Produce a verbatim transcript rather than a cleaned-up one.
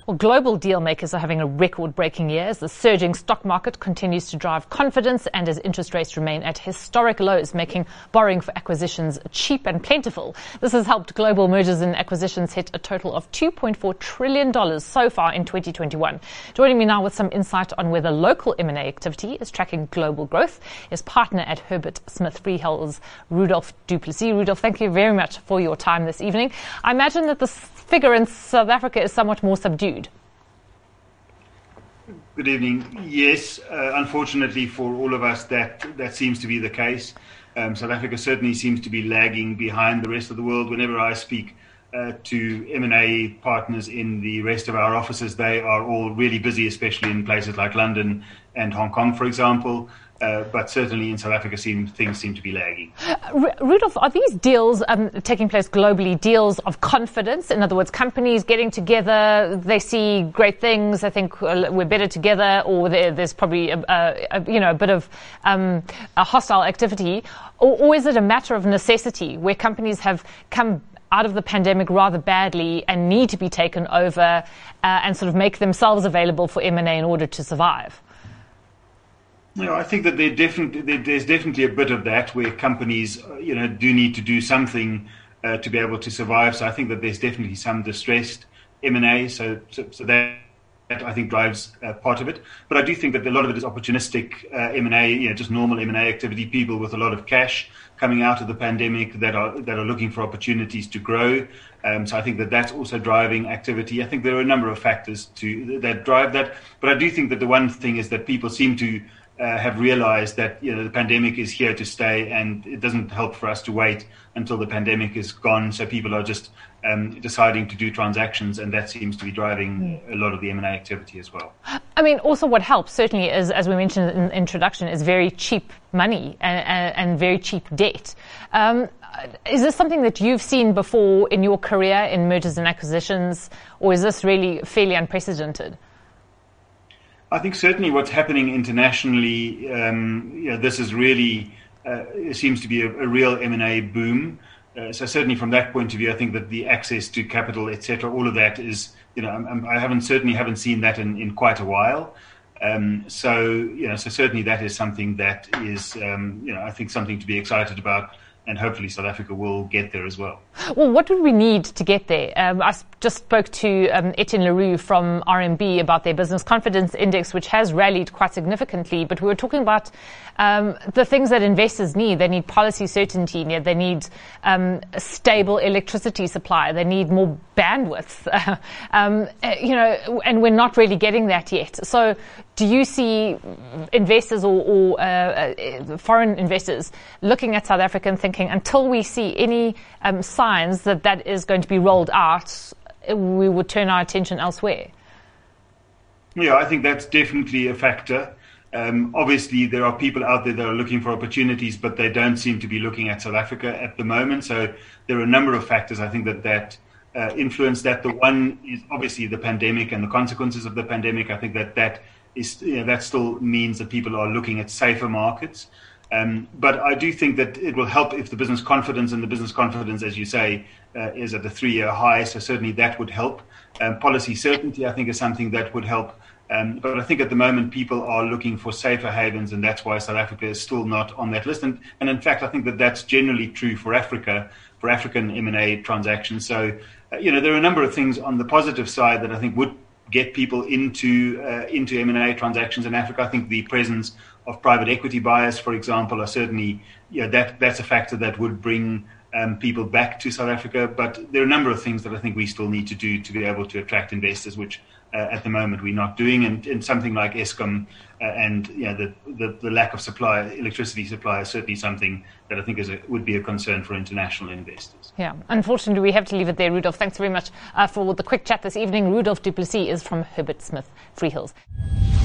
Well, global deal makers are having a record-breaking year as the surging stock market continues to drive confidence and as interest rates remain at historic lows, making borrowing for acquisitions cheap and plentiful. This has helped global mergers and acquisitions hit a total of two point four trillion dollars so far in twenty twenty-one. Joining me now with some insight on whether local M and A activity is tracking global growth is partner at Herbert Smith Freehills, Rudolph du Plessis. Rudolph, thank you very much for your time this evening. I imagine that this figure in South Africa is somewhat more subdued. Good evening. Yes, uh, unfortunately for all of us, that that seems to be the case. Um, South Africa certainly seems to be lagging behind the rest of the world. Whenever I speak uh, to M and A partners in the rest of our offices, they are all really busy, especially in places like London and Hong Kong, for example. Uh, but certainly in South Africa, seem, things seem to be lagging. Uh, Rudolph, are these deals um, taking place globally, deals of confidence? In other words, companies getting together, they see great things, I think uh, we're better together, or there, there's probably a, a, a, you know, a bit of um, a hostile activity, or, or is it a matter of necessity where companies have come out of the pandemic rather badly and need to be taken over uh, and sort of make themselves available for M and A in order to survive? No, I think that there definitely, there's definitely a bit of that where companies, you know, do need to do something uh, to be able to survive. So I think that there's definitely some distressed M and A. So, so, so that, that I think drives uh, part of it. But I do think that a lot of it is opportunistic uh, M and A, you know, just normal M and A activity. People with a lot of cash coming out of the pandemic that are that are looking for opportunities to grow. Um, so I think that that's also driving activity. I think there are a number of factors to that drive that. But I do think that the one thing is that people seem to Uh, have realized that, you know, the pandemic is here to stay, and it doesn't help for us to wait until the pandemic is gone. So people are just um, deciding to do transactions, and that seems to be driving a lot of the M and A activity as well. I mean, also what helps certainly is, as we mentioned in the introduction, is very cheap money and, and very cheap debt. Um, is this something that you've seen before in your career in mergers and acquisitions, or is this really fairly unprecedented? I think certainly what's happening internationally, um, you know, this is really uh, seems to be a, a real M and A boom. Uh, so certainly from that point of view, I think that the access to capital, et cetera, all of that is, you know, I'm, I haven't certainly haven't seen that in, in quite a while. Um, so you know, so certainly that is something that is, um, you know, I think something to be excited about. And hopefully South Africa will get there as well. Well, what would we need to get there? Um, I just spoke to um, Etienne Leroux from R M B about their business confidence index, which has rallied quite significantly. But we were talking about um, the things that investors need. They need policy certainty. They need um, a stable electricity supply. They need more bandwidth. um, you know, and we're not really getting that yet. So do you see investors or, or uh, foreign investors looking at South Africa and thinking, until we see any um, signs that that is going to be rolled out, we would turn our attention elsewhere? Yeah, I think that's definitely a factor. Um, obviously, there are people out there that are looking for opportunities, but they don't seem to be looking at South Africa at the moment. So there are a number of factors, I think, that that uh, influence that. The one is obviously the pandemic and the consequences of the pandemic. I think that that is, you know, that still means that people are looking at safer markets. Um, but I do think that it will help if the business confidence, and the business confidence, as you say, uh, is at a three-year high. So certainly that would help. Um, policy certainty, I think, is something that would help. Um, but I think at the moment people are looking for safer havens, and that's why South Africa is still not on that list. And, and in fact, I think that that's generally true for Africa, for African M and A transactions. So, uh, you know, there are a number of things on the positive side that I think would get people into uh, into M and A transactions in Africa. I think the presence of private equity buyers, for example, are certainly, you know, that that's a factor that would bring um, people back to South Africa. But there are a number of things that I think we still need to do to be able to attract investors, which uh, at the moment we're not doing. And, and something like Eskom uh, and, you know, the, the the lack of supply, electricity supply, is certainly something that I think is a, would be a concern for international investors. Yeah, unfortunately, we have to leave it there, Rudolph. Thanks very much uh, for the quick chat this evening. Rudolph du Plessis is from Herbert Smith Freehills.